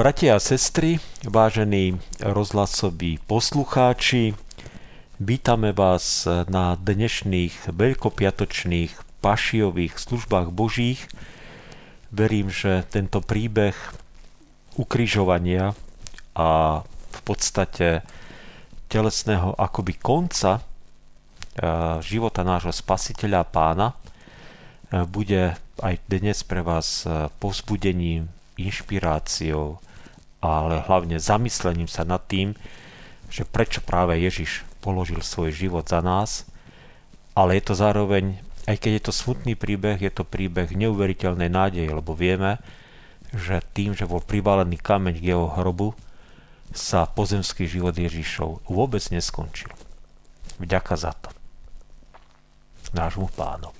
Bratia a sestry, vážení rozhlasoví poslucháči, vítame vás na dnešných veľkopiatočných pašiových službách Božích. Verím, že tento príbeh ukrižovania a v podstate telesného akoby konca života nášho Spasiteľa a Pána bude aj dnes pre vás povzbudením, inšpiráciou, ale hlavne zamyslením sa nad tým, že prečo práve Ježiš položil svoj život za nás, ale je to zároveň, aj keď je to smutný príbeh, je to príbeh neuveriteľnej nádeje, lebo vieme, že tým, že bol privalený kameň k jeho hrobu, sa pozemský život Ježišov vôbec neskončil. Vďaka za to nášmu Pánovi.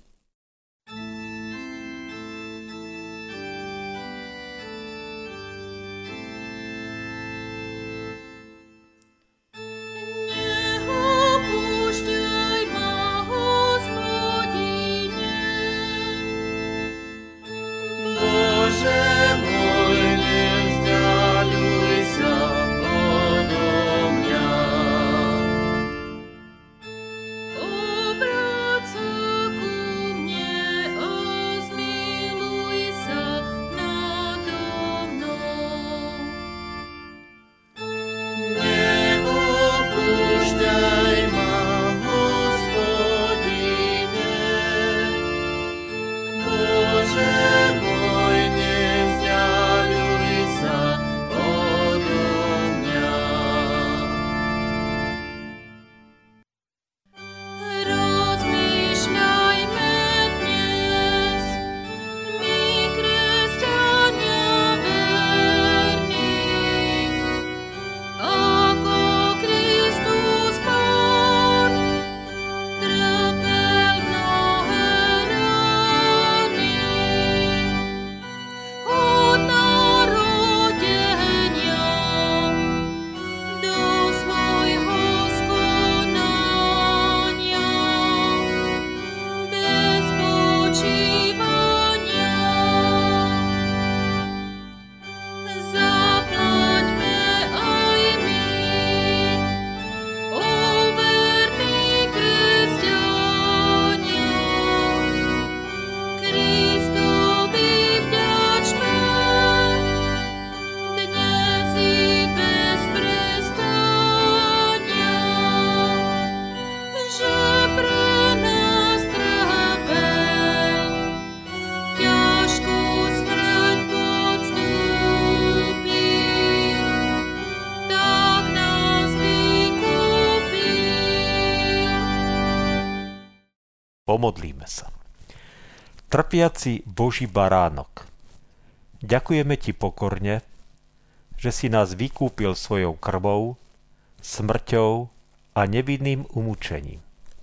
Pomodlíme sa. Trpiaci Boží baránok, ďakujeme Ti pokorne, že si nás vykúpil svojou krvou, smrťou a nevinným umúčením.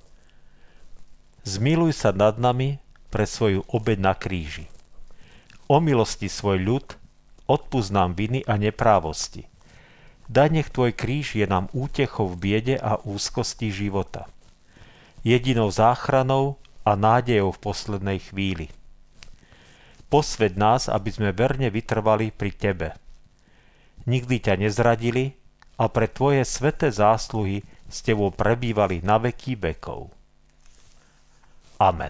Zmiluj sa nad nami pre svoju obeť na kríži. Omilosti svoj ľud, odpusť nám viny a neprávosti. Daj, nech Tvoj kríž je nám útechou v biede a úzkosti života. Jedinou záchranou a nádejou v poslednej chvíli. Posväť nás, aby sme verne vytrvali pri Tebe. Nikdy ťa nezradili a pre Tvoje sväté zásluhy s Tebou prebývali na veky vekov. Amen.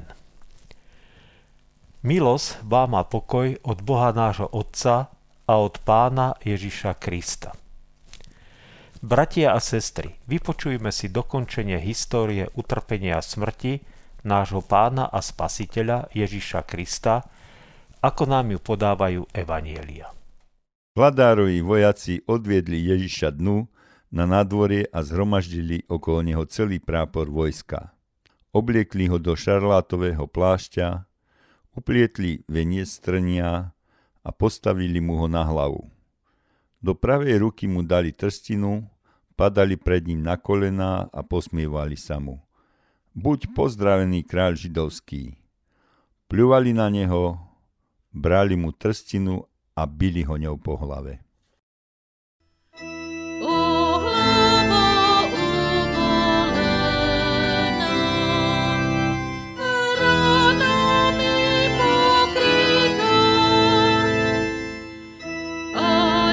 Milosť vám a pokoj od Boha nášho Otca a od Pána Ježiša Krista. Bratia a sestry, vypočujme si dokončenie histórie utrpenia a smrti nášho Pána a Spasiteľa Ježiša Krista, ako nám ju podávajú evanjelia. Vladárovi vojaci odviedli Ježiša dnu na nádvorie a zhromaždili okolo neho celý prápor vojska. Obliekli ho do šarlátového plášťa, uplietli veniec z trnia a postavili mu ho na hlavu. Do pravej ruky mu dali trstinu, padali pred ním na kolená a posmievali sa mu. Buď pozdravený kráľ židovský. Pľuvali na neho, brali mu trstinu a bili ho ňou po hlave. Oh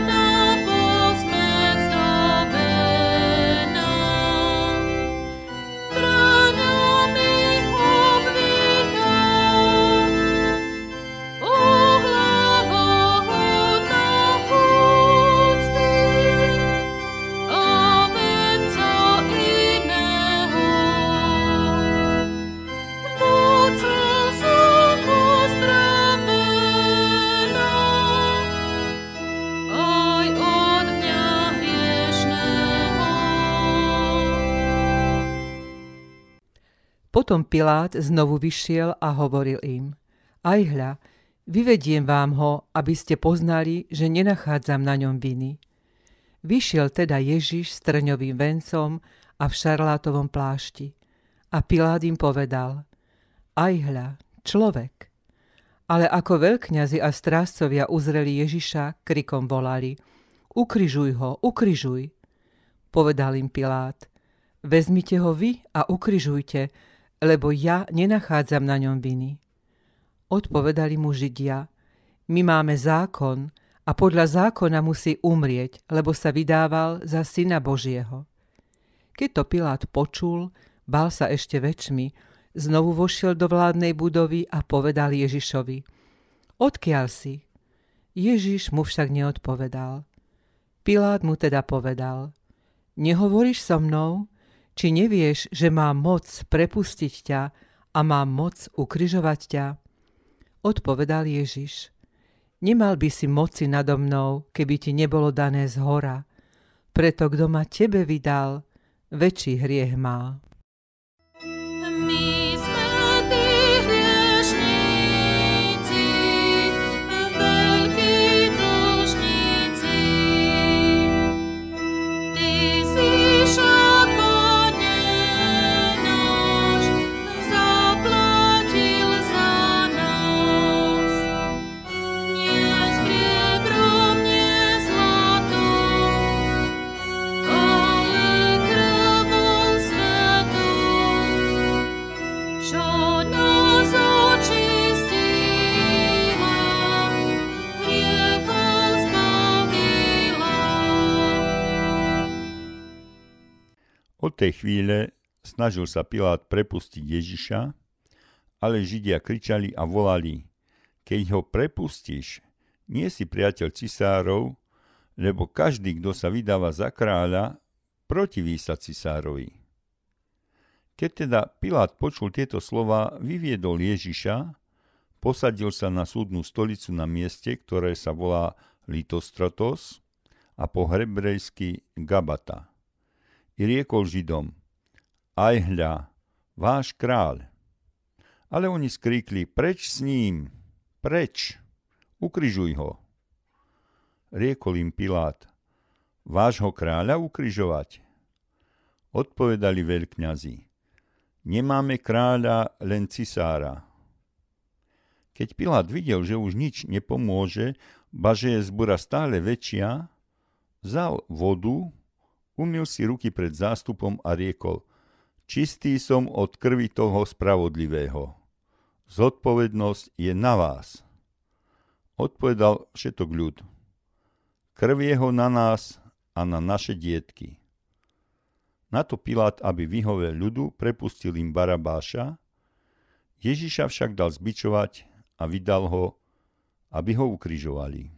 Potom Pilát znovu vyšiel a hovoril im: Aj hľa, vyvediem vám ho, aby ste poznali, že nenachádzam na ňom viny. Vyšiel teda Ježiš s trňovým vencom a v šarlátovom plášti. A Pilát im povedal: Aj hľa, človek. Ale ako veľkňazi a strážcovia uzreli Ježiša, krikom volali: Ukrižuj ho, ukrižuj. Povedal im Pilát: Vezmite ho vy a ukrižujte, lebo ja nenachádzam na ňom viny. Odpovedali mu Židia: My máme zákon a podľa zákona musí umrieť, lebo sa vydával za syna Božieho. Keď to Pilát počul, bál sa ešte väčšmi, znovu vošiel do vládnej budovy a povedal Ježišovi: Odkiaľ si? Ježiš mu však neodpovedal. Pilát mu teda povedal: Nehovoríš so mnou? Či nevieš, že mám moc prepustiť ťa a mám moc ukrižovať ťa? Odpovedal Ježiš: Nemal by si moci nado mnou, keby ti nebolo dané zhora. Preto kto ma tebe vydal, väčší hriech má. Od tej chvíle snažil sa Pilát prepustiť Ježiša, ale Židia kričali a volali: Keď ho prepustíš, nie si priateľ cisárov, lebo každý, kto sa vydáva za kráľa, protiví sa cisárovi. Keď teda Pilát počul tieto slova, vyviedol Ježiša, posadil sa na súdnu stolicu na mieste, ktoré sa volá Litostrotos a po hebrejsky Gabata. I riekol Židom: Aj hľa, váš kráľ. Ale oni skríkli: Preč s ním, preč, ukrižuj ho. Riekol im Pilát: Vášho kráľa ukrižovať? Odpovedali veľkňazi: Nemáme kráľa, len cisára. Keď Pilát videl, že už nič nepomôže, ba že je zbura stále väčšia, vzal vodu, umyl si ruky pred zástupom a riekol: Čistý som od krvi toho spravodlivého. Zodpovednosť je na vás. Odpovedal všetok ľud: Krv jeho na nás a na naše dietky. Na to Pilát, aby vyhovel ľudu, prepustil im Barabáša, Ježiša však dal zbičovať a vydal ho, aby ho ukrižovali.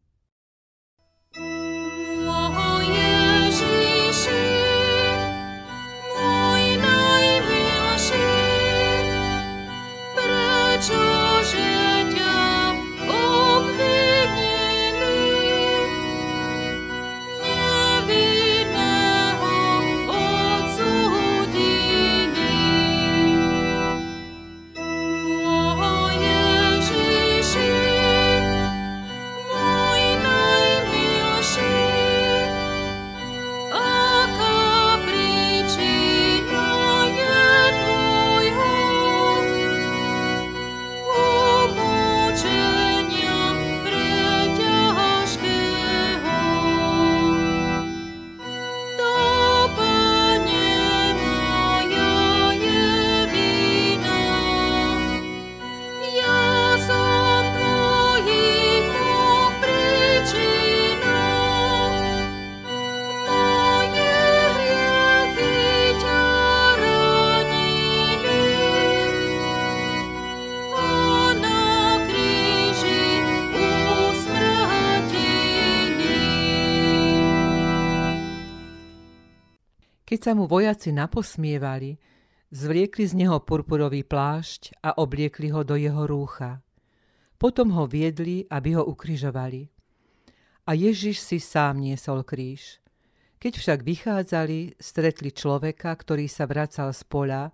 Keď sa mu vojaci naposmievali, zvliekli z neho purpurový plášť a obliekli ho do jeho rúcha. Potom ho viedli, aby ho ukrižovali. A Ježiš si sám niesol kríž. Keď však vychádzali, stretli človeka, ktorý sa vracal z poľa,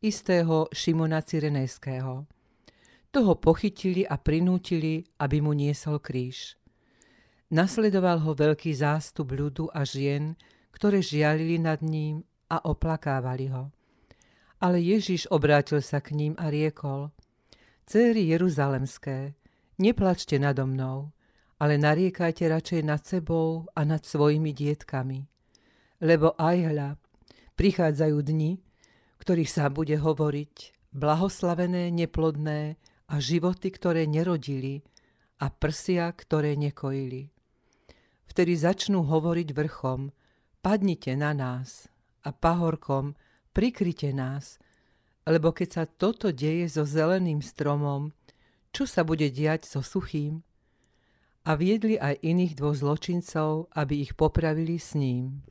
istého Šimona Cyrenejského. Toho pochytili a prinútili, aby mu niesol kríž. Nasledoval ho veľký zástup ľudu a žien, ktoré žialili nad ním a oplakávali ho. Ale Ježiš obrátil sa k ním a riekol: Céry Jeruzalemské, neplačte nado mnou, ale nariekajte radšej nad sebou a nad svojimi dietkami. Lebo aj hľa, prichádzajú dni, ktorých sa bude hovoriť: blahoslavené neplodné a životy, ktoré nerodili, a prsia, ktoré nekojili. Vtedy začnú hovoriť vrchom: padnite na nás, a pahorkom: prikryte nás, lebo keď sa toto deje so zeleným stromom, čo sa bude diať so suchým? A viedli aj iných 2 zločincov, aby ich popravili s ním.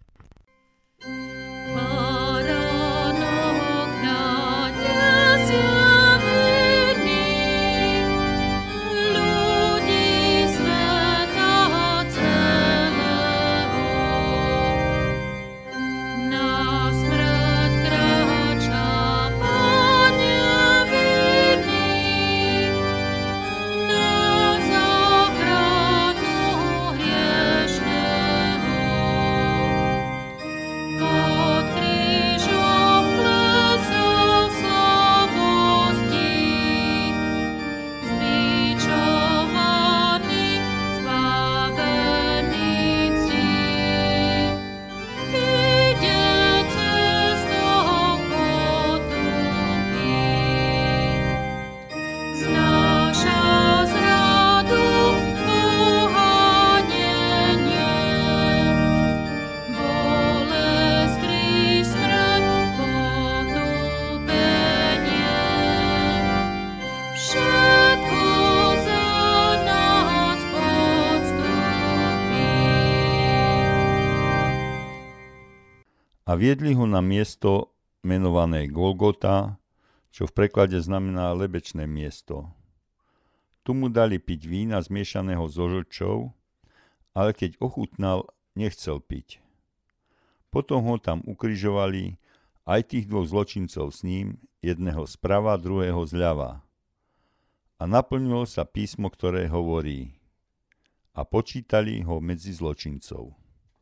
A viedli ho na miesto menované Golgota, čo v preklade znamená lebečné miesto. Tu mu dali piť vína zmiešaného so žlčou, ale keď ochutnal, nechcel piť. Potom ho tam ukrižovali aj tých 2 zločincov s ním, jedného zprava, druhého zľava. A naplnilo sa písmo, ktoré hovorí: a počítali ho medzi zločincov.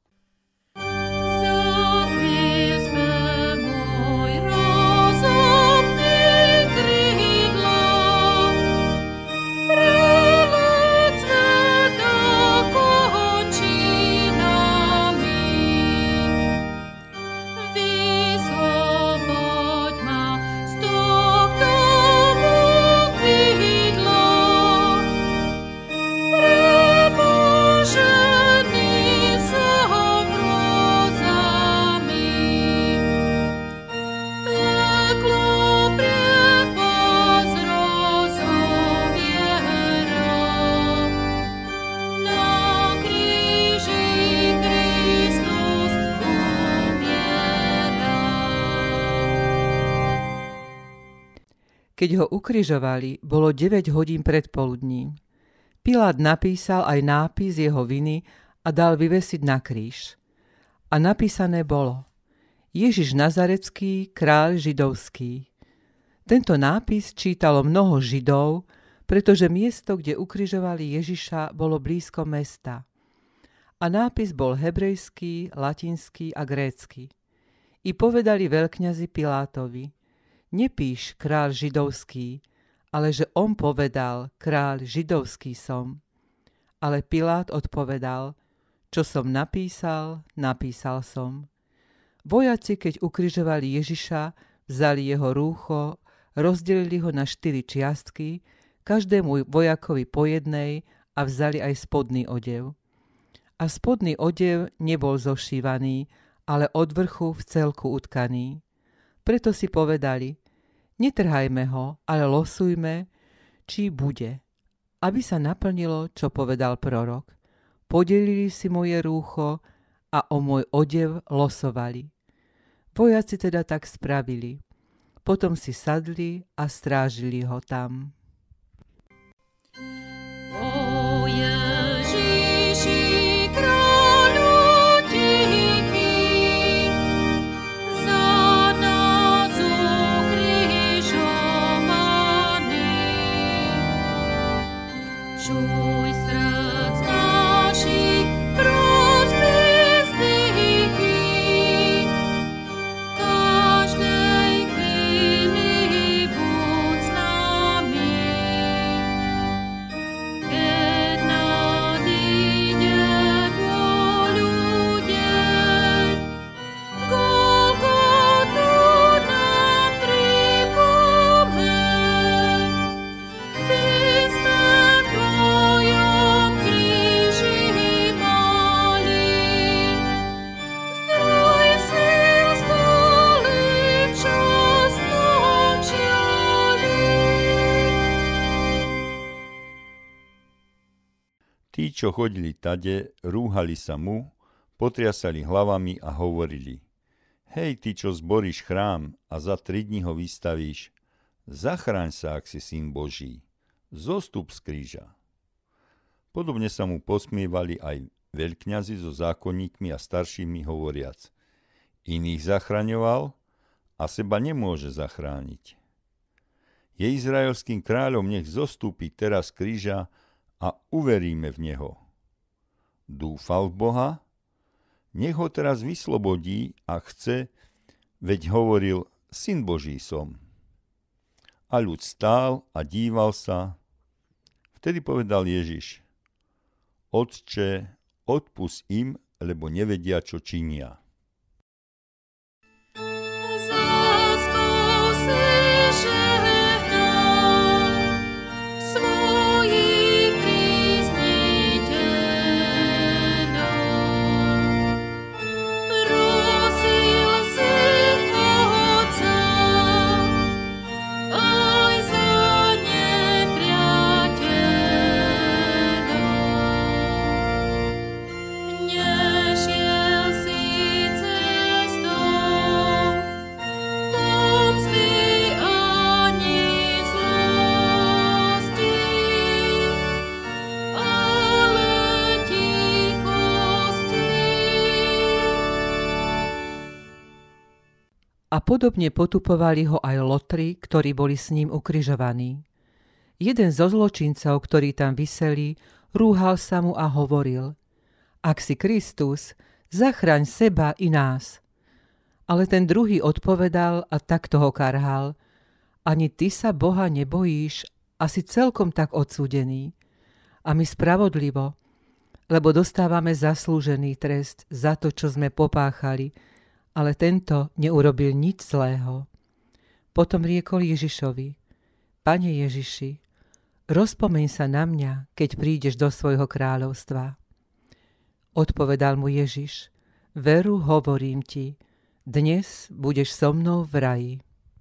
Keď ho ukrižovali, bolo 9 hodín predpoludním. Pilát napísal aj nápis jeho viny a dal vyvesiť na kríž. A napísané bolo: Ježiš Nazarecký, kráľ židovský. Tento nápis čítalo mnoho Židov, pretože miesto, kde ukrižovali Ježiša, bolo blízko mesta. A nápis bol hebrejský, latinský a grécky. I povedali veľkňazi Pilátovi: nepíš kráľ židovský, ale že on povedal: kráľ židovský som. Ale Pilát odpovedal: čo som napísal, napísal som. Vojaci, keď ukrižovali Ježiša, vzali jeho rúcho, rozdelili ho na 4 čiastky, každému vojakovi po jednej, a vzali aj spodný odev. A spodný odev nebol zošívaný, ale od vrchu v celku utkaný. Preto si povedali: netrhajme ho, ale losujme, či bude, aby sa naplnilo, čo povedal prorok. Podelili si moje rúcho a o môj odev losovali. Vojaci teda tak spravili. Potom si sadli a strážili ho tam. čo chodili tade, rúhali sa mu, potriasali hlavami a hovorili: Hej, ty, čo zboríš chrám a za 3 dní ho vystavíš, zachráň sa, ak si syn Boží, zostup z kríža. Podobne sa mu posmievali aj veľkňazi so zákonníkmi a staršími hovoriac: Iných zachraňoval a seba nemôže zachrániť. Je izraelským kráľom, nech zostúpi teraz z kríža a uveríme v neho. Dúfal v Boha? Nech ho teraz vyslobodí, ak chce, veď hovoril: Syn Boží som. A ľud stál a díval sa. Vtedy povedal Ježiš: Otče, odpusť im, lebo nevedia, čo činia. A podobne potupovali ho aj lotri, ktorí boli s ním ukrižovaní. Jeden zo zločincov, ktorí tam viseli, rúhal sa mu a hovoril: Ak si Kristus, zachraň seba i nás. Ale ten druhý odpovedal a takto ho karhal: Ani ty sa Boha nebojíš a si celkom tak odsúdený. A my spravodlivo, lebo dostávame zaslúžený trest za to, čo sme popáchali, ale tento neurobil nič zlého. Potom riekol Ježišovi: Pane Ježiši, rozpomeň sa na mňa, keď prídeš do svojho kráľovstva. Odpovedal mu Ježiš: Veru, hovorím ti, dnes budeš so mnou v raji.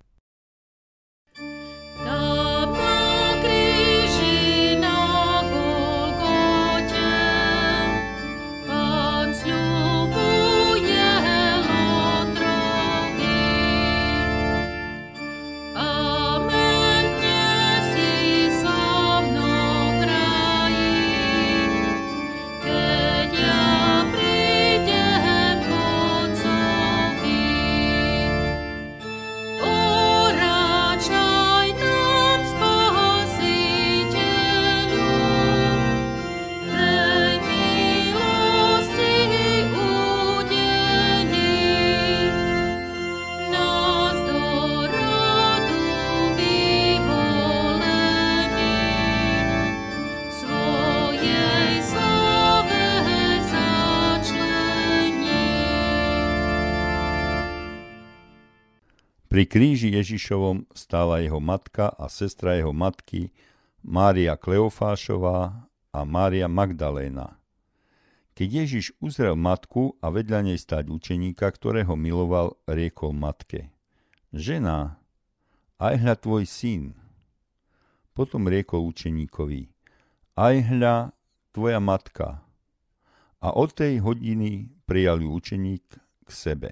Pri kríži Ježišovom stála jeho matka a sestra jeho matky, Mária Kleofášová a Mária Magdaléna. Keď Ježiš uzrel matku a vedľa nej stáť učeníka, ktorého miloval, riekol matke: Žena, aj hľa tvoj syn. Potom riekol učeníkovi: Aj hľa tvoja matka. A od tej hodiny prijal ju učeník k sebe.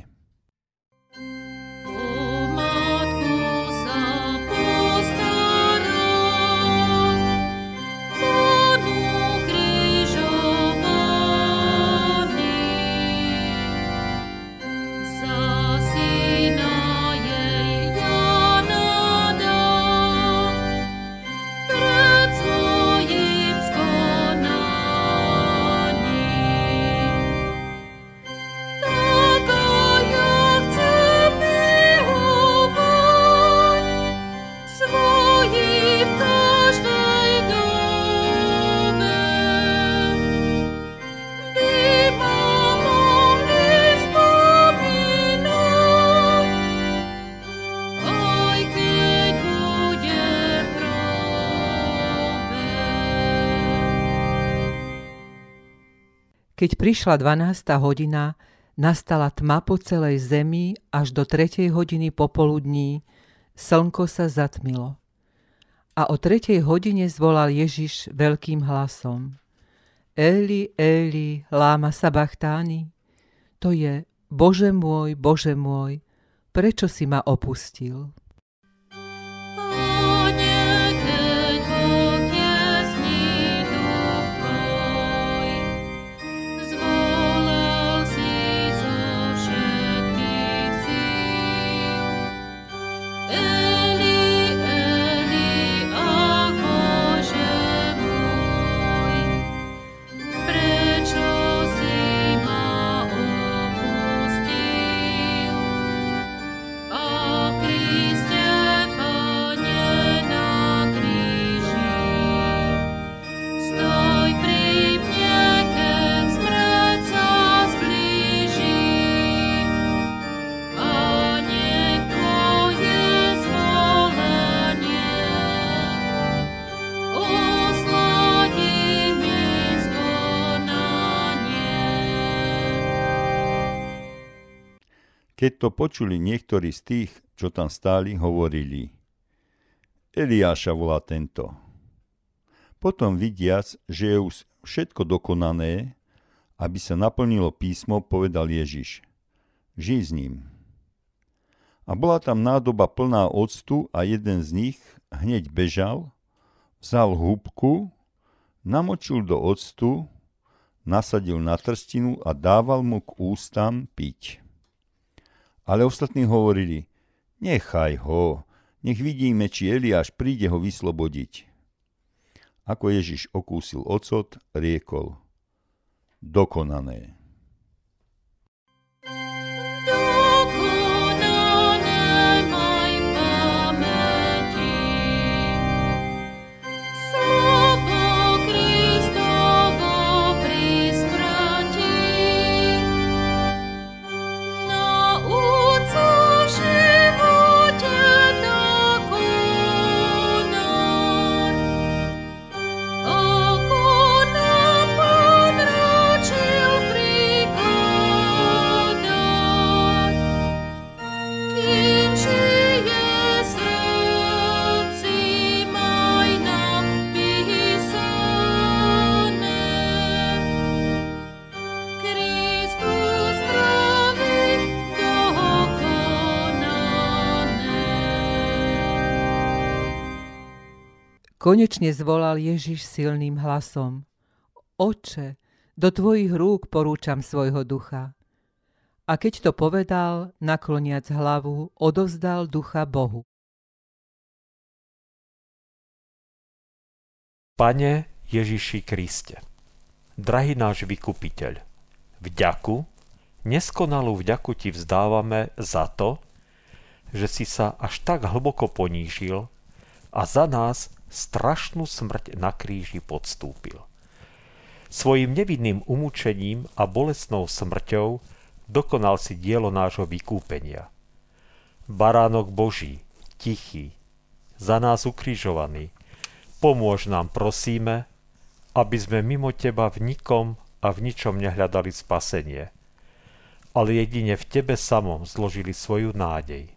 Keď prišla 12. hodina, nastala tma po celej zemi až do 3. hodiny popoludní, slnko sa zatmilo. A o 3. hodine zvolal Ježiš veľkým hlasom: Eli, Eli, lama sabachthani. To je Bože môj, prečo si ma opustil? Keď to počuli niektorí z tých, čo tam stáli, hovorili: Eliáša volá tento. Potom vidiac, že je už všetko dokonané, aby sa naplnilo písmo, povedal Ježiš: Žij s ním. A bola tam nádoba plná octu a jeden z nich hneď bežal, vzal húbku, namočil do octu, nasadil na trstinu a dával mu k ústam piť. Ale ostatní hovorili: Nechaj ho, nech vidíme, či Eliáš príde ho vyslobodiť. Ako Ježiš okúsil ocot, riekol: Dokonané. Konečne zvolal Ježiš silným hlasom: Otče, do tvojich rúk porúčam svojho ducha. A keď to povedal, nakloniac hlavu, odovzdal ducha Bohu. Pane Ježiši Kriste, drahý náš vykupiteľ, vďaku, neskonalú vďaku ti vzdávame za to, že si sa až tak hlboko ponížil a za nás strašnú smrť na kríži podstúpil. Svojím nevinným umúčením a bolestnou smrťou dokonal si dielo nášho vykúpenia. Baránok Boží, tichý, za nás ukrižovaný, pomôž nám, prosíme, aby sme mimo teba v nikom a v ničom nehľadali spasenie, ale jedine v tebe samom zložili svoju nádej.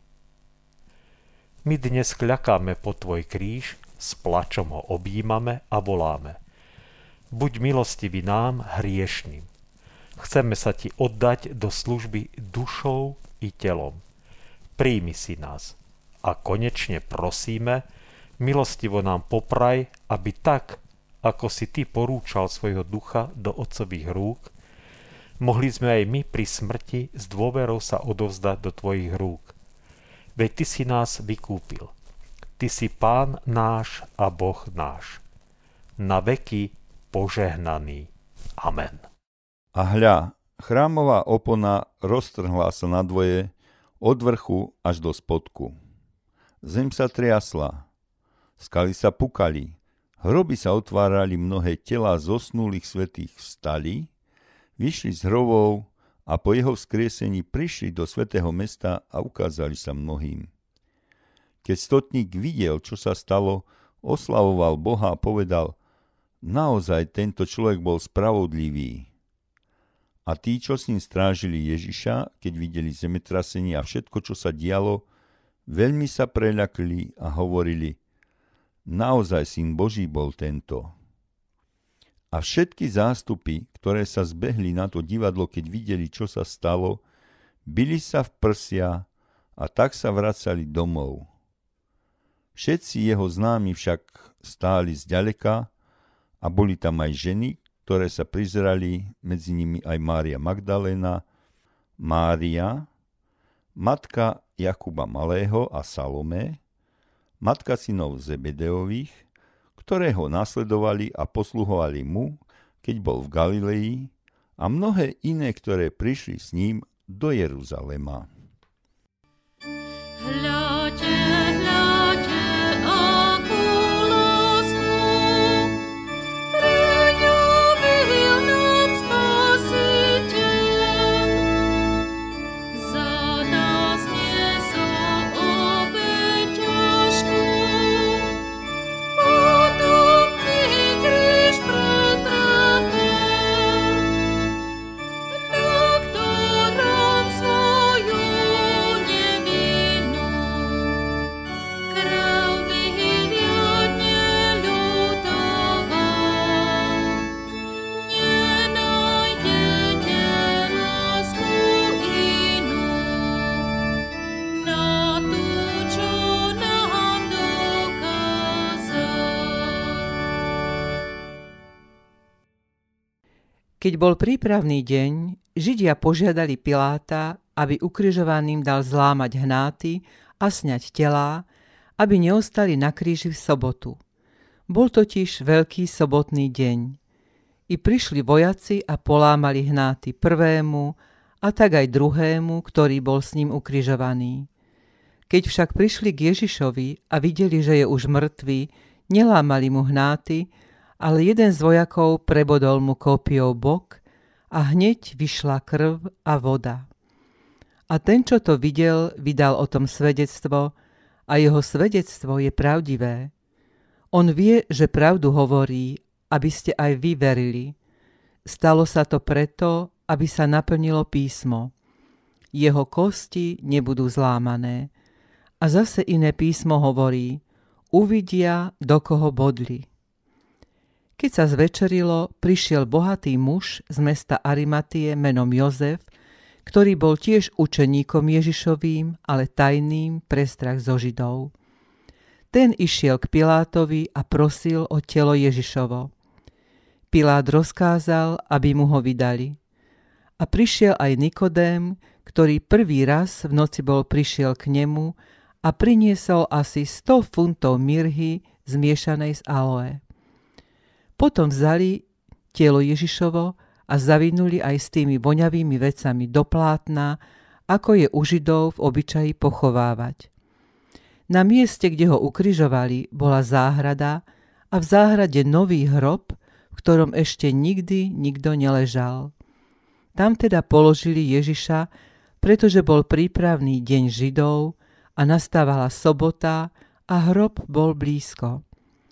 My dnes kľakáme po tvoj kríž, s plačom ho objímame a voláme: Buď milostivý nám, hriešným. Chceme sa ti oddať do služby dušou i telom. Príjmi si nás a konečne prosíme, milostivo nám popraj, aby tak, ako si ty porúčal svojho ducha do otcových rúk, mohli sme aj my pri smrti s dôverou sa odovzdať do tvojich rúk. Veď ty si nás vykúpil. Ty si Pán náš a Boh náš. Na veky požehnaný. Amen. A hľa, chrámová opona roztrhla sa na dvoje, od vrchu až do spodku. Zem sa triasla, skaly sa pukali, hroby sa otvárali, mnohé telá zosnulých svätých vstali, vyšli z hrobov a po jeho vzkriesení prišli do svätého mesta a ukázali sa mnohým. Keď stotník videl, čo sa stalo, oslavoval Boha a povedal: Naozaj tento človek bol spravodlivý. A tí, čo s ním strážili Ježiša, keď videli zemetrasenie a všetko, čo sa dialo, veľmi sa preľakli a hovorili: Naozaj syn Boží bol tento. A všetky zástupy, ktoré sa zbehli na to divadlo, keď videli, čo sa stalo, bili sa v prsia a tak sa vracali domov. Všetci jeho známi však stáli zďaleka a boli tam aj ženy, ktoré sa prizerali, medzi nimi aj Mária Magdaléna, Mária, matka Jakuba Malého a Salomé, matka synov Zebedeových, ktoré ho nasledovali a posluhovali mu, keď bol v Galilei, a mnohé iné, ktoré prišli s ním do Jeruzalema. Keď bol prípravný deň, Židia požiadali Piláta, aby ukrižovaným dal zlámať hnáty a sňať telá, aby neostali na kríži v sobotu. Bol totiž veľký sobotný deň. I prišli vojaci a polámali hnáty prvému a tak aj druhému, ktorý bol s ním ukrižovaný. Keď však prišli k Ježišovi a videli, že je už mŕtvý, nelámali mu hnáty, ale jeden z vojakov prebodol mu kópiou bok a hneď vyšla krv a voda. A ten, čo to videl, vydal o tom svedectvo a jeho svedectvo je pravdivé. On vie, že pravdu hovorí, aby ste aj vy verili. Stalo sa to preto, aby sa naplnilo písmo. Jeho kosti nebudú zlámané. A zase iné písmo hovorí, uvidia, do koho bodli. Keď sa zvečerilo, prišiel bohatý muž z mesta Arimatie menom Jozef, ktorý bol tiež učeníkom Ježišovým, ale tajným pre strach zo Židov. Ten išiel k Pilátovi a prosil o telo Ježišovo. Pilát rozkázal, aby mu ho vydali. A prišiel aj Nikodém, ktorý prvý raz v noci prišiel k nemu a priniesol asi 100 funtov mirhy zmiešanej s aloe. Potom vzali telo Ježišovo a zavinuli aj s tými voňavými vecami do plátna, ako je u Židov v obyčaji pochovávať. Na mieste, kde ho ukrižovali, bola záhrada a v záhrade nový hrob, v ktorom ešte nikdy nikto neležal. Tam teda položili Ježiša, pretože bol prípravný deň Židov a nastávala sobota a hrob bol blízko.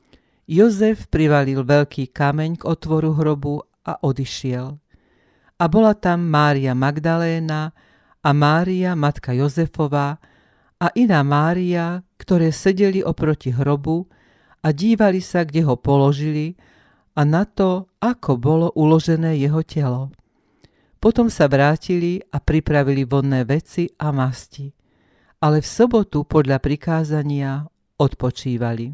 Jozef privalil veľký kameň k otvoru hrobu a odišiel. A bola tam Mária Magdaléna a Mária, matka Jozefova, a iná Mária, ktoré sedeli oproti hrobu a dívali sa, kde ho položili a na to, ako bolo uložené jeho telo. Potom sa vrátili a pripravili vonné veci a masti, ale v sobotu podľa prikázania odpočívali.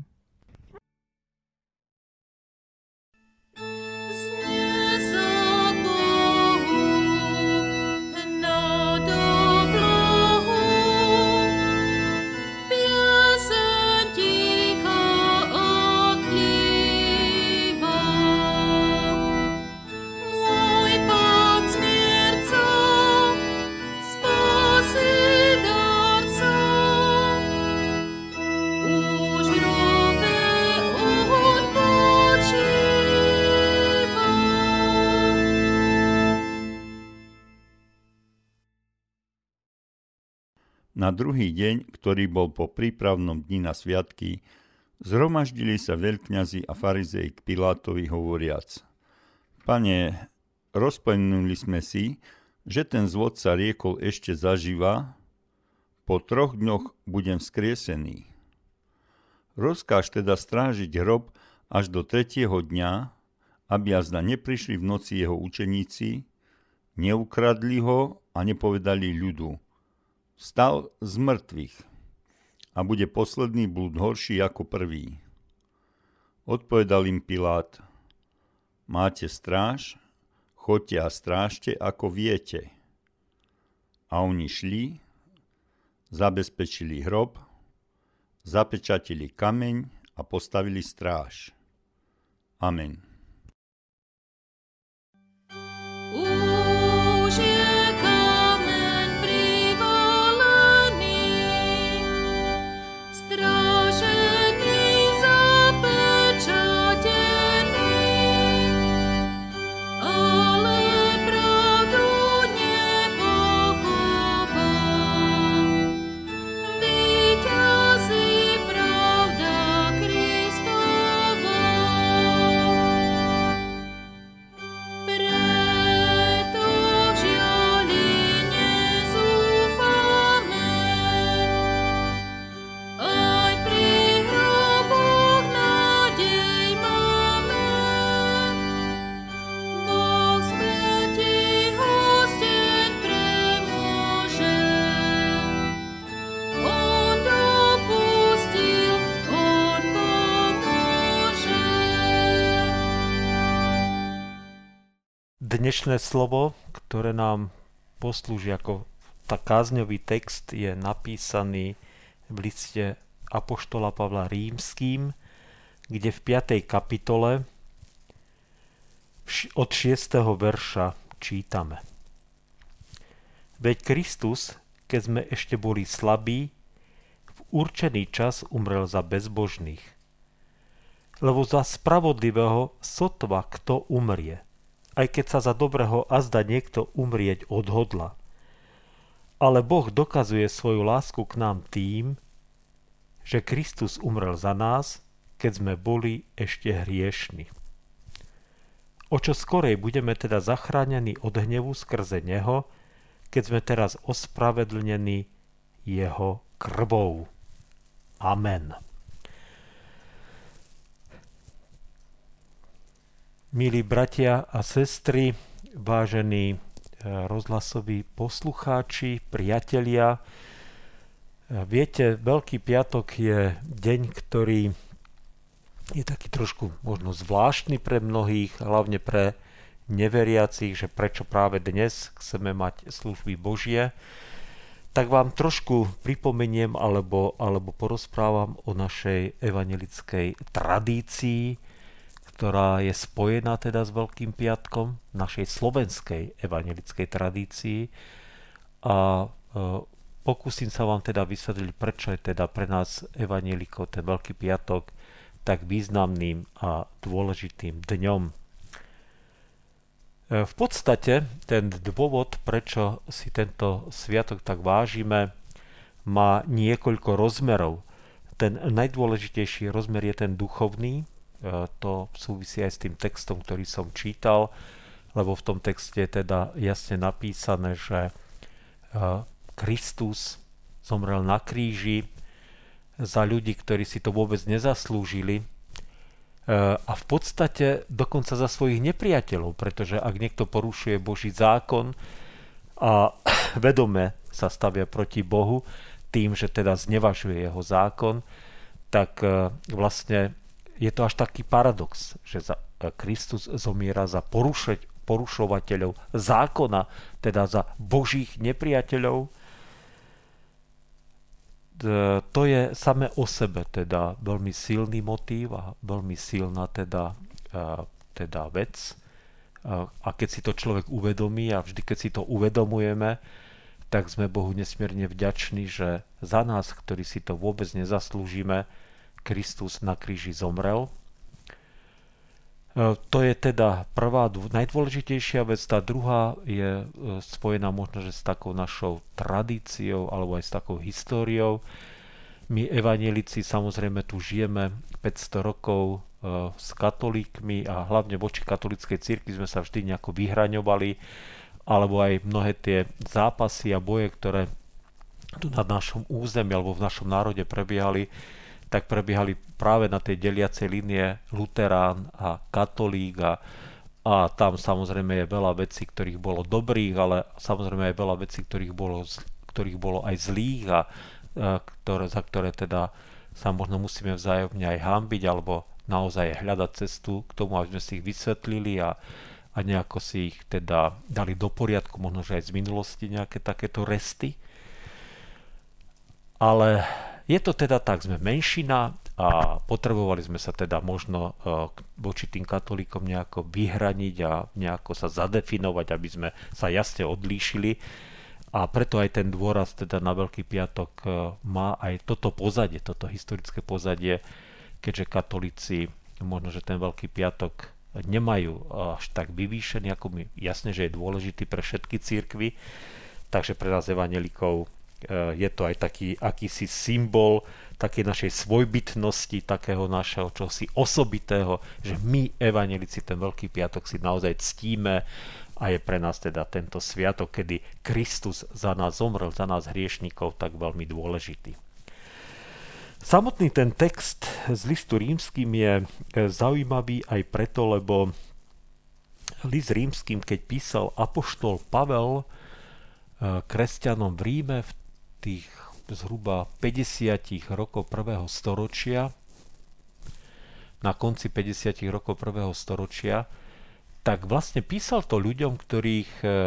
Na druhý deň, ktorý bol po prípravnom dni na sviatky, zhromaždili sa veľkňazi a farizei k Pilátovi hovoriac: Pane, rozplnuli sme si, že ten zvodca riekol ešte zaživa, po 3 dňoch budem vzkriesený. Rozkáž teda strážiť hrob až do 3. dňa aby azda neprišli v noci jeho učeníci, neukradli ho a nepovedali ľudu: Vstal z mŕtvych, a bude posledný blúd horší ako prvý. Odpovedal im Pilát: Máte stráž? Choďte a strážte, ako viete. A oni šli, zabezpečili hrob, zapečatili kameň a postavili stráž. Amen. Dnešné slovo, ktoré nám poslúži ako kázňový text, je napísaný v liste apoštola Pavla Rímským, kde v 5. kapitole od 6. verša čítame: Veď Kristus, keď sme ešte boli slabí, v určený čas umrel za bezbožných. Lebo za spravodlivého sotva kto umrie, aj keď sa za dobrého azda niekto umrieť odhodla. Ale Boh dokazuje svoju lásku k nám tým, že Kristus umrel za nás, keď sme boli ešte hriešni. O čo skorej budeme teda zachránení od hnevu skrze Neho, keď sme teraz ospravedlnení Jeho krvou. Amen. Milí bratia a sestry, vážení rozhlasoví poslucháči, priatelia, viete, Veľký piatok je deň, ktorý je taký trošku možno zvláštny pre mnohých, hlavne pre neveriacich, že prečo práve dnes chceme mať služby Božie. Tak vám trošku pripomeniem alebo porozprávam o našej evanjelickej tradícii, ktorá je spojená teda s Veľkým piatkom, našej slovenskej evanjelickej tradícii, a pokúsim sa vám teda vysvetliť, prečo je teda pre nás evanjelikov ten Veľký piatok tak významným a dôležitým dňom. V podstate ten dôvod, prečo si tento sviatok tak vážime, má niekoľko rozmerov. Ten najdôležitejší rozmer je ten duchovný. To súvisí aj s tým textom, ktorý som čítal, lebo v tom texte je teda jasne napísané, že Kristus zomrel na kríži za ľudí, ktorí si to vôbec nezaslúžili, a v podstate dokonca za svojich nepriateľov, pretože ak niekto porušuje Boží zákon a vedome sa stavia proti Bohu tým, že teda znevažuje jeho zákon, tak vlastne je to až taký paradox, že Kristus zomiera za porušovateľov zákona, teda za Božích nepriateľov. To je samé o sebe teda veľmi silný motív a veľmi silná teda vec. A keď si to človek uvedomí, a vždy keď si to uvedomujeme, tak sme Bohu nesmierne vďační, že za nás, ktorí si to vôbec nezaslúžime, Kristus na kríži zomrel. To je teda prvá, najdôležitejšia vec. Tá druhá je spojená možno, že s takou našou tradíciou alebo aj s takou históriou. My evanjelici samozrejme tu žijeme 500 rokov s katolíkmi a hlavne voči katolíckej cirkvi sme sa vždy nejako vyhraňovali, alebo aj mnohé tie zápasy a boje, ktoré tu na našom území alebo v našom národe prebiehali, tak prebiehali práve na tej deliacej línie luterán a katolík a tam samozrejme je veľa vecí, ktorých bolo dobrých, ale samozrejme aj veľa vecí, ktorých bolo aj zlých a za ktoré teda sa možno musíme vzájomne aj hanbiť alebo naozaj hľadať cestu k tomu, aby sme si ich vysvetlili a nejako si ich teda dali do poriadku, možno že aj z minulosti nejaké takéto resty. Ale je to teda tak, sme menšina a potrebovali sme sa teda možno voči tým katolíkom nejako vyhraniť a nejako sa zadefinovať, aby sme sa jasne odlíšili. A preto aj ten dôraz teda na Veľký piatok má aj toto pozadie, toto historické pozadie, keďže katolíci možno, že ten Veľký piatok nemajú až tak vyvýšený, ako my. Jasne, že je dôležitý pre všetky cirkvi, takže pre nás evanjelikov je to aj taký akýsi symbol takej našej svojbytnosti, takého našeho čosi osobitého, že my evanjelici ten Veľký piatok si naozaj ctíme a je pre nás teda tento sviatok, kedy Kristus za nás zomrel, za nás hriešnikov, tak veľmi dôležitý. Samotný ten text z listu rímskym je zaujímavý aj preto, lebo list rímskym, keď písal apoštol Pavel kresťanom v Ríme v tých zhruba 50 rokov 1. storočia, na konci 50 rokov 1. storočia, tak vlastne písal to ľuďom, ktorých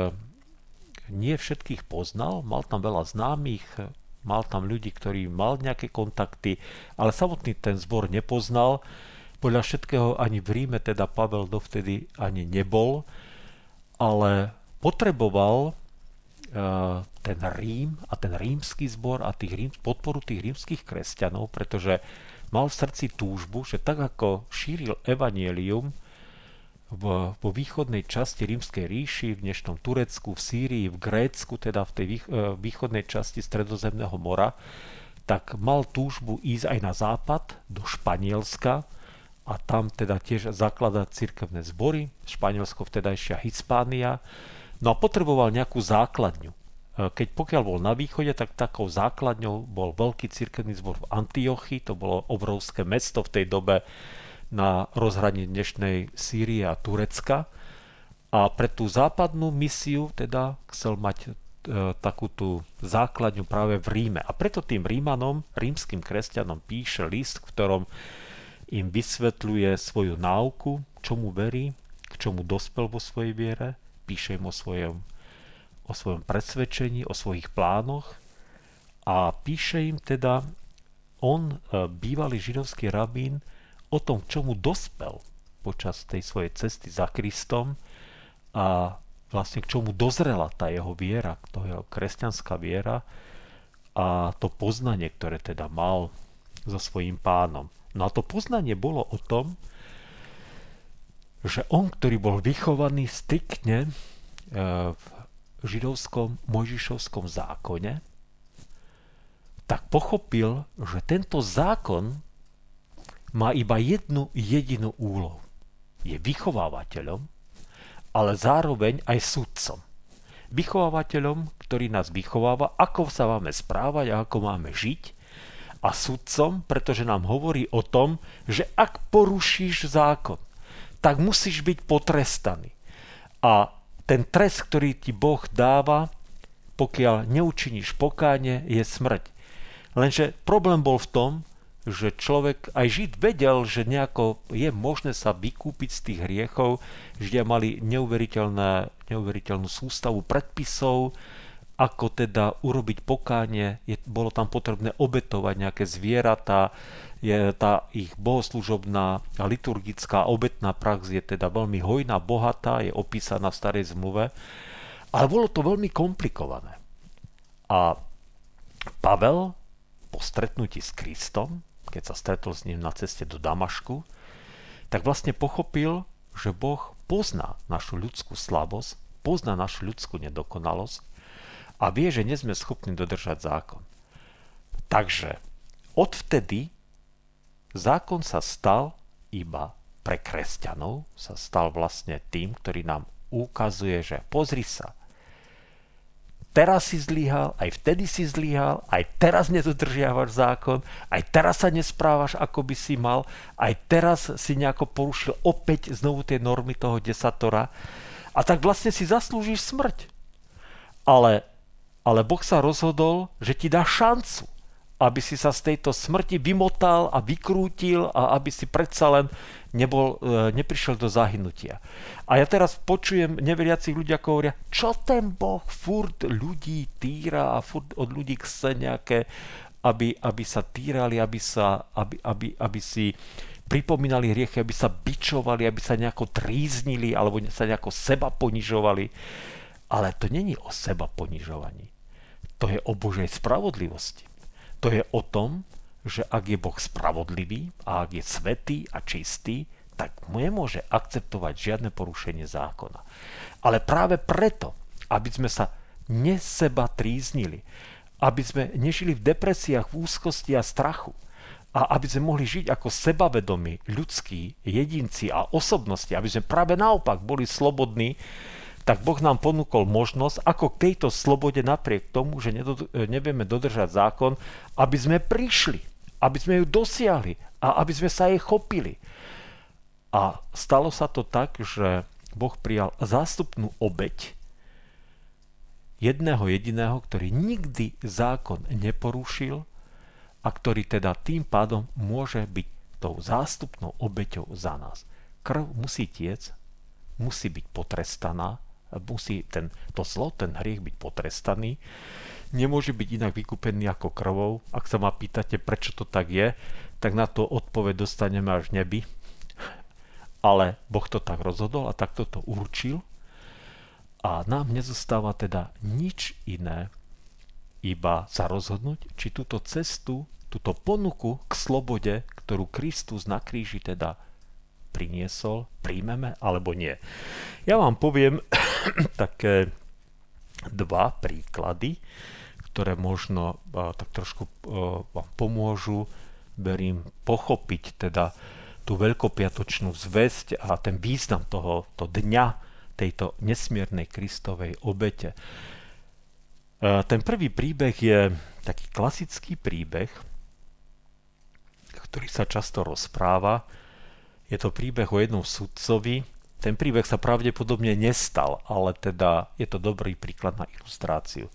nie všetkých poznal, mal tam veľa známych, mal tam ľudí, ktorí mal nejaké kontakty, ale samotný ten zbor nepoznal. Podľa všetkého ani v Ríme teda Pavel dovtedy ani nebol, ale potreboval ten Rím a ten rímsky zbor a podporu tých rímskych kresťanov, pretože mal v srdci túžbu, že tak ako šíril evanjelium vo východnej časti Rímskej ríši, v dnešnom Turecku, v Sýrii, v Grécku, teda v tej východnej časti Stredozemného mora, tak mal túžbu ísť aj na západ, do Španielska a tam teda tiež zakladať cirkevné zbory, Španielsko vtedajšia Hispánia, no a potreboval nejakú základňu. Pokiaľ bol na východe, tak takou základňou bol veľký cirkevný zbor v Antiochii, to bolo obrovské mesto v tej dobe, na rozhraní dnešnej Sýrie a Turecka. A pre tú západnú misiu teda chcel mať takú tú základňu práve v Ríme. A preto tým Rímanom, rímskym kresťanom píše list, v ktorom im vysvetľuje svoju náuku, čomu verí, k čomu dospel vo svojej viere, píše im o svojom presvedčení, o svojich plánoch a píše im teda on, bývalý židovský rabín, o tom, k čomu dospel počas tej svojej cesty za Kristom a vlastne k čomu dozrela tá jeho viera, to jeho kresťanská viera a to poznanie, ktoré teda mal so svojím pánom. No a to poznanie bolo o tom, že on, ktorý bol vychovaný striktne v židovskom Mojžišovskom zákone, tak pochopil, že tento zákon má iba jednu jedinú úlohu. Je vychovávateľom, ale zároveň aj sudcom. Vychovávateľom, ktorý nás vychováva, ako sa máme správať a ako máme žiť, a sudcom, pretože nám hovorí o tom, že ak porušíš zákon, tak musíš byť potrestaný. A ten trest, ktorý ti Boh dáva, pokiaľ neučiníš pokánie, je smrť. Lenže problém bol v tom, že človek, aj Žid vedel, že nejako je možné sa vykúpiť z tých hriechov. Židia mali neuveriteľnú sústavu predpisov, ako teda urobiť pokánie. Bolo tam potrebné obetovať nejaké zvieratá. Tá ich bohoslužobná a liturgická obetná prax je teda veľmi hojná, bohatá, je opísaná v Starej zmluve. Ale bolo to veľmi komplikované. A Pavel po stretnutí s Kristom, keď sa stretol s ním na ceste do Damašku, tak vlastne pochopil, že Boh pozná našu ľudskú slabosť, pozná našu ľudskú nedokonalosť a vie, že nie sme schopní dodržať zákon. Takže odvtedy zákon sa stal iba pre kresťanov, sa stal vlastne tým, ktorý nám ukazuje, že pozri sa, teraz si zlyhal, aj vtedy si zlyhal, aj teraz nedodržiavaš zákon, aj teraz sa nesprávaš, ako by si mal, aj teraz si nejako porušil opäť znovu tie normy toho desatora a tak vlastne si zaslúžiš smrť. Ale Boh sa rozhodol, že ti dá šancu, aby si sa z tejto smrti vymotal a vykrútil a aby si predsa len neprišiel do zahynutia. A ja teraz počujem neveriacich ľudí, ako hovoria, čo ten Boh furt ľudí týra a furt od ľudí chce nejaké, aby sa týrali, aby si pripomínali hriechy, aby sa bičovali, aby sa nejako tríznili alebo sa nejako seba ponižovali. Ale to není o seba ponižovaní. To je o Božej spravodlivosti. To je o tom, že ak je Boh spravodlivý a ak je svätý a čistý, tak nemôže akceptovať žiadne porušenie zákona. Ale práve preto, aby sme sa neseba tríznili, aby sme nežili v depresiách, v úzkosti a strachu a aby sme mohli žiť ako sebavedomí ľudskí jedinci a osobnosti, aby sme práve naopak boli slobodní, tak Boh nám ponúkol možnosť, ako k tejto slobode napriek tomu, že nevieme dodržať zákon, aby sme prišli, aby sme ju dosiahli a aby sme sa jej chopili. A stalo sa to tak, že Boh prijal zástupnú obeť jedného jediného, ktorý nikdy zákon neporušil a ktorý teda tým pádom môže byť tou zástupnou obeťou za nás. Krv musí tiec, musí byť potrestaná, musí to zlo, ten hriech byť potrestaný. Nemôže byť inak vykúpený ako krvou. Ak sa ma pýtate, prečo to tak je, tak na to odpoveď dostaneme až v nebi. Ale Boh to tak rozhodol a takto to určil. A nám nezostáva teda nič iné, iba sa rozhodnúť, či túto cestu, túto ponuku k slobode, ktorú Kristus na kríži teda priniesol, príjmeme alebo nie. Ja vám poviem také dva príklady, ktoré možno tak trošku vám pomôžu, verím, pochopiť teda tú veľkopiatočnú zvesť a ten význam tohoto dňa, tejto nesmiernej Kristovej obete. Ten prvý príbeh je taký klasický príbeh, ktorý sa často rozpráva. Je to príbeh o jednom sudcovi. Ten príbeh sa pravdepodobne nestal, ale teda je to dobrý príklad na ilustráciu.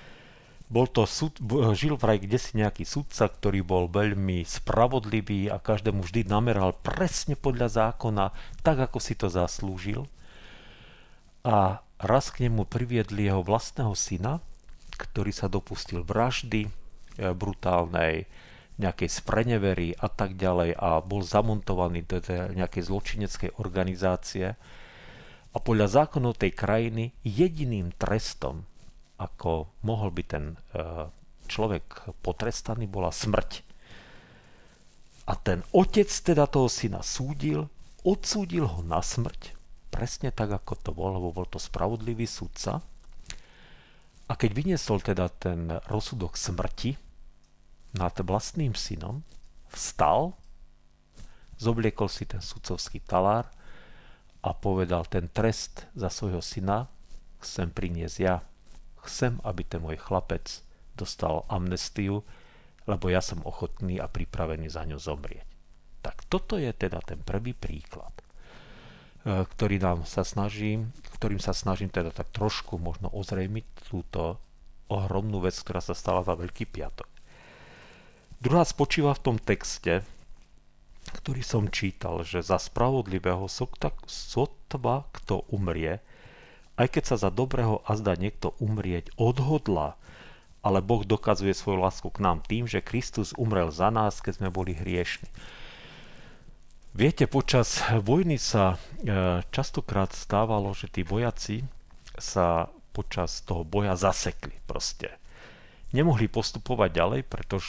Žil vraj kdesi nejaký sudca, ktorý bol veľmi spravodlivý a každému vždy nameral presne podľa zákona, tak ako si to zaslúžil. A raz k nemu priviedli jeho vlastného syna, ktorý sa dopustil vraždy brutálnej, nejakej sprenevery a tak ďalej a bol zamontovaný do nejakej zločineckej organizácie. A podľa zákonov tej krajiny jediným trestom, ako mohol byť ten človek potrestaný, bola smrť. A ten otec teda toho syna odsúdil ho na smrť, presne tak, ako to bol, lebo bol to spravodlivý sudca. A keď vyniesol teda ten rozsudok smrti nad vlastným synom, vstal, zobliekol si ten sudcovský talár a povedal, ten trest za svojho syna chcem priniesť ja. Chcem, aby ten môj chlapec dostal amnestiu, lebo ja som ochotný a pripravený za ňu zomrieť. Tak toto je teda ten prvý príklad, ktorým sa snažím teda tak trošku možno ozrejmiť túto ohromnú vec, ktorá sa stala za Veľký piatok. Druhá spočíva v tom texte, ktorý som čítal, že za spravodlivého sotva kto umrie, aj keď sa za dobrého azda niekto umrieť odhodlá, ale Boh dokazuje svoju lásku k nám tým, že Kristus umrel za nás, keď sme boli hriešni. Viete, počas vojny sa častokrát stávalo, že tí vojaci sa počas toho boja zasekli proste. Nemohli postupovať ďalej,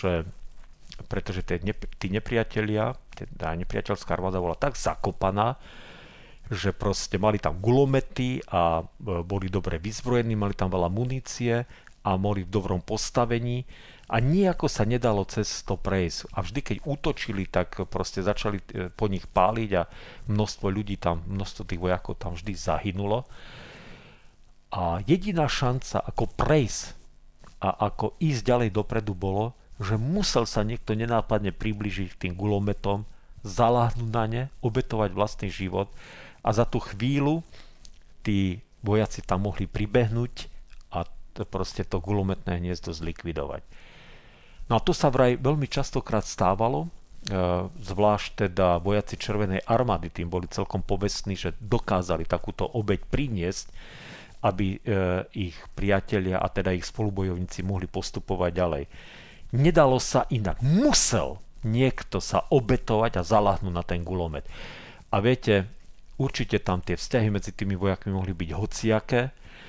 pretože tí nepriatelia, tá nepriateľská armáda bola tak zakopaná, že proste mali tam gulomety a boli dobre vyzbrojení, mali tam veľa munície a boli v dobrom postavení a nijako sa nedalo cez to prejsť. A vždy, keď útočili, tak proste začali po nich páliť a množstvo ľudí tam, množstvo tých vojakov tam vždy zahynulo. A jediná šanca, ako prejsť a ako ísť ďalej dopredu bolo, že musel sa niekto nenápadne priblížiť k tým gulometom, zaláhnuť na ne, obetovať vlastný život a za tú chvíľu tí vojaci tam mohli pribehnúť a proste to gulometné hniezdo zlikvidovať. No a to sa vraj veľmi častokrát stávalo, zvlášť teda vojaci Červenej armády tým boli celkom povestní, že dokázali takúto obeť priniesť, aby ich priatelia a teda ich spolubojovníci mohli postupovať ďalej. Nedalo sa inak. Musel niekto sa obetovať a zaľahnúť na ten gulomet. A viete, určite tam tie vzťahy medzi tými vojakmi mohli byť hociaké.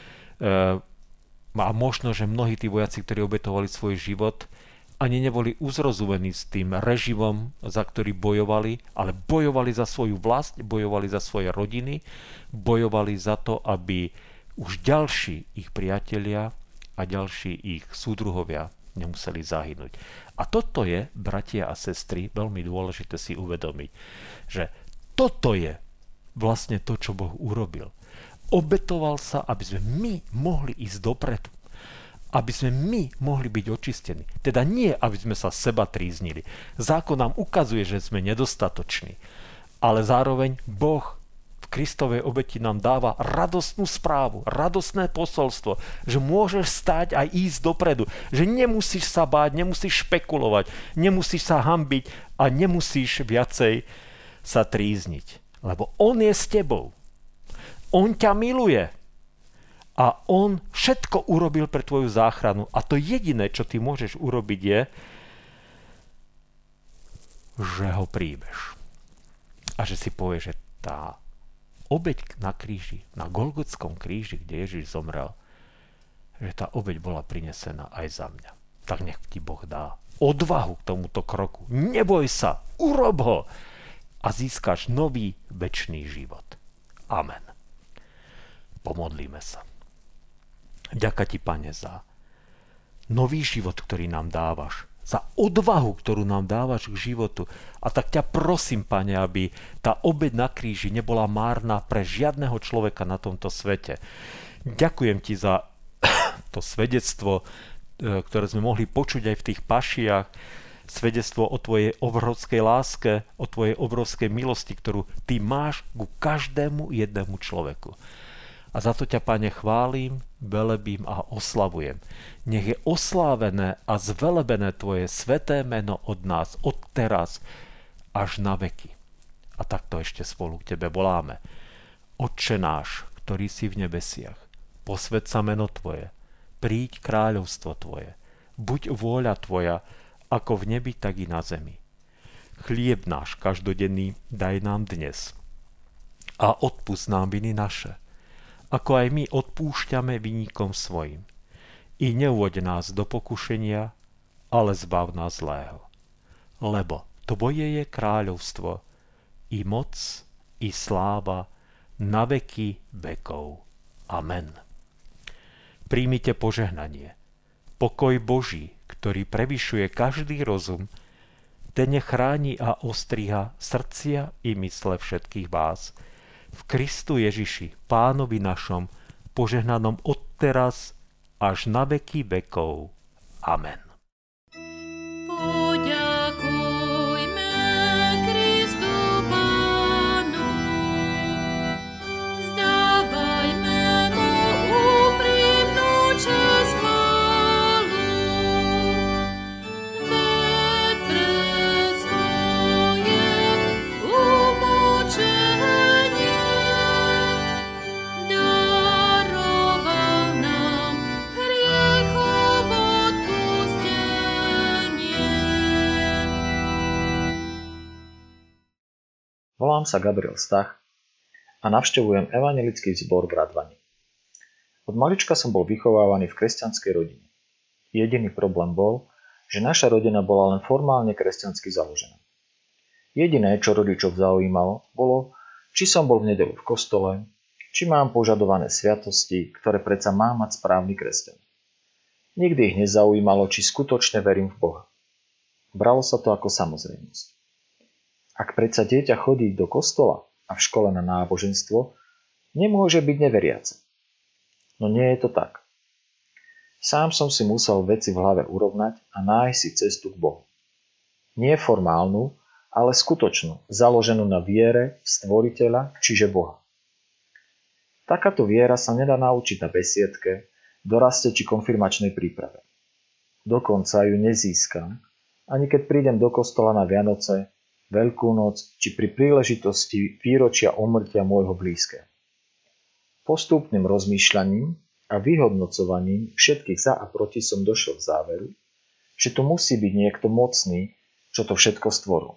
A možno, že mnohí tí vojaci, ktorí obetovali svoj život, ani neboli uzrozumení s tým režimom, za ktorý bojovali, ale bojovali za svoju vlast, bojovali za svoje rodiny, bojovali za to, aby už ďalší ich priatelia a ďalší ich súdruhovia nemuseli zahynúť. A toto je, bratia a sestry, veľmi dôležité si uvedomiť, že toto je vlastne to, čo Boh urobil. Obetoval sa, aby sme my mohli ísť dopredu. Aby sme my mohli byť očistení. Teda nie, aby sme sa seba tríznili. Zákon nám ukazuje, že sme nedostatoční. Ale zároveň Boh v Kristovej obeti nám dáva radostnú správu, radostné posolstvo, že môžeš stáť a ísť dopredu. Že nemusíš sa báť, nemusíš špekulovať, nemusíš sa hanbiť a nemusíš viacej sa trízniť. Lebo On je s tebou. On ťa miluje. A On všetko urobil pre tvoju záchranu. A to jediné, čo ty môžeš urobiť je, že ho príjmeš. A že si povieš, že tá obeť na kríži, na Golgotskom kríži, kde Ježiš zomrel, že tá obeť bola prinesená aj za mňa. Tak nech ti Boh dá odvahu k tomuto kroku. Neboj sa, urob ho a získaš nový večný život. Amen. Pomodlíme sa. Ďakujem ti, Pane, za nový život, ktorý nám dávaš, za odvahu, ktorú nám dávaš k životu. A tak ťa prosím, Pane, aby tá obeť na kríži nebola márna pre žiadneho človeka na tomto svete. Ďakujem ti za to svedectvo, ktoré sme mohli počuť aj v tých pašiach, svedectvo o tvojej obrovskej láske, o tvojej obrovskej milosti, ktorú ty máš ku každému jednému človeku. A za to ťa, Pane, chválim, velebím a oslavujem. Nech je oslávené a zvelebené tvoje sveté meno od nás, od teraz až na veky. A takto ešte spolu k tebe voláme. Otče náš, ktorý si v nebesiach, posväť sa meno tvoje, príď kráľovstvo tvoje, buď vôľa tvoja, ako v nebi, tak i na zemi. Chlieb náš každodenný daj nám dnes a odpusť nám viny naše, ako aj my odpúšťame vinníkom svojim. I neuvoď nás do pokušenia, ale zbav nás zlého. Lebo tvoje je kráľovstvo, i moc, i sláva, na veky vekov. Amen. Príjmite požehnanie. Pokoj Boží, ktorý prevyšuje každý rozum, ten chráni a ostriha srdcia i mysle všetkých vás, v Kristu Ježiši, Pánovi našom, požehnanom odteraz až na veky vekov. Amen. Poďakujme Kristu Pánu, vzdávajme mu úprimnú česť chválu, veď presto je umočenie. Volám sa Gabriel Stach a navštevujem evanjelický zbor v Radvani. Od malička som bol vychovávaný v kresťanskej rodine. Jediný problém bol, že naša rodina bola len formálne kresťansky založená. Jediné, čo rodičov zaujímalo, bolo, či som bol v nedeľu v kostole, či mám požadované sviatosti, ktoré predsa má mať správny kresťan. Nikdy ich nezaujímalo, či skutočne verím v Boha. Bralo sa to ako samozrejmosť. Ak predsa dieťa chodí do kostola a v škole na náboženstvo, nemôže byť neveriace. No nie je to tak. Sám som si musel veci v hlave urovnať a nájsť si cestu k Bohu. Nie formálnu, ale skutočnú, založenú na viere v Stvoriteľa, čiže Boha. Takáto viera sa nedá naučiť na besiedke, doraste či konfirmačnej príprave. Dokonca ju nezískam, ani keď prídem do kostola na Vianoce, Veľkú noc či pri príležitosti výročia úmrtia môjho blízkeho. Postupným rozmýšľaním a vyhodnocovaním všetkých za a proti som došiel k záveru, že tu musí byť niekto mocný, čo to všetko stvoril.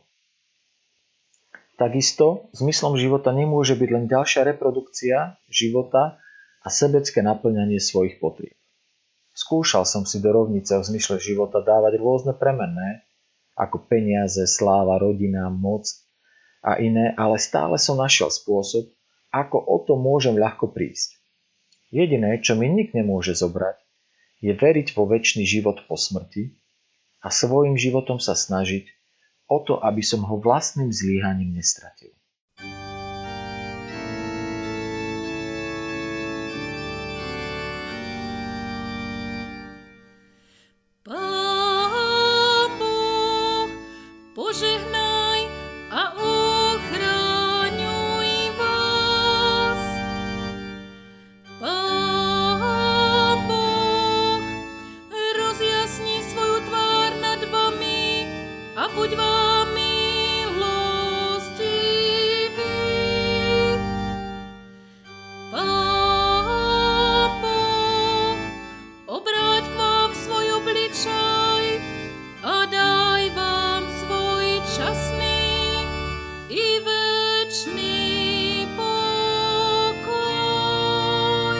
Takisto zmyslom života nemôže byť len ďalšia reprodukcia života a sebecké naplňanie svojich potrieb. Skúšal som si do rovnice v zmysle života dávať rôzne premenné, ako peniaze, sláva, rodina, moc a iné, ale stále som našiel spôsob, ako o to môžem ľahko prísť. Jediné, čo mi nik nemôže zobrať, je veriť vo večný život po smrti a svojím životom sa snažiť o to, aby som ho vlastným zlyhaním nestratil. Pán Boh, požehnaj a ochraňuj vás. Pán Boh, rozjasni svoju tvár nad vami a buď vám milostivý. Pán Boh, obráť k vám svoj obličaj a daj vám svoj časný i večný pokoj.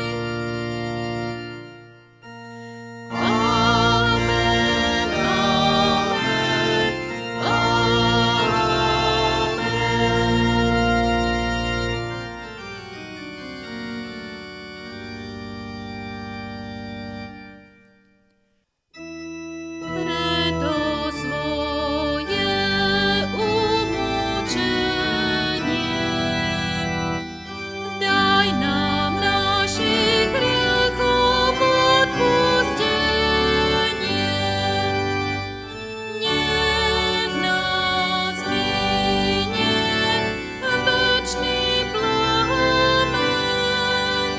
Amen, amen, Preto svoje umúčenie daj nám našich hriechov odpustenie. Nech nás minie večný plamen.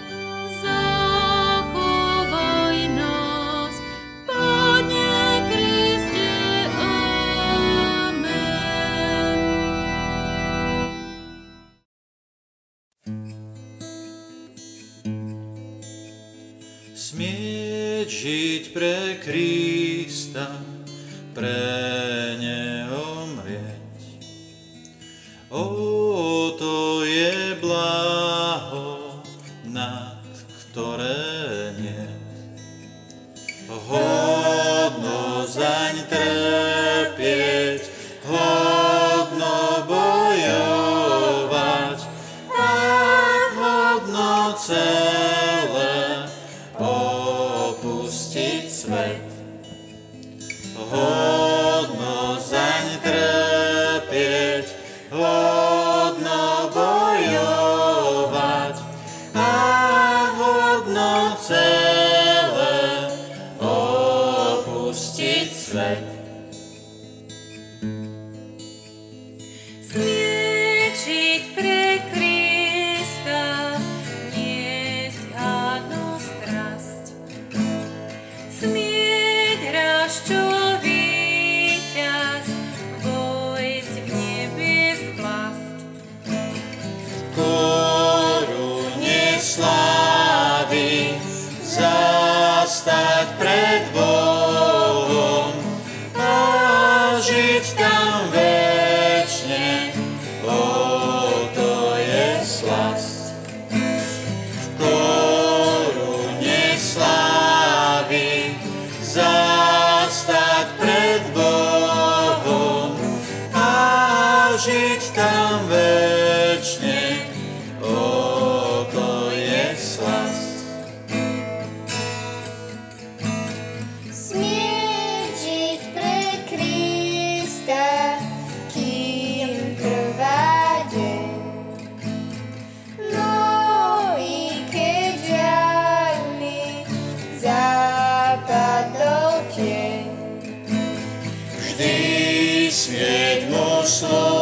Zachovaj nás, Pane Kriste, amen. Smieť žiť pre Krista, pre neho mrieť. O, to je blaho, nad ktoré niet. Hodno zaň trpieť, hodno bojovať a hodno celé opustiť svet. Hodno zaň trpieť, hodno bojovať a hodno celé opustiť svet. Smieť pre Krista, niesť hádnu strasť. Smieť raz, čo víťaz, vojsť v nebies vlast. Korune slávy zastať pred Bohom a žiť tam večne, o, to je slasť. V korune slávy zastať pred Bohom a žiť tam večne, o, to je slasť. Smieť žiť pre Krista, kým trvá deň. No i keď slovo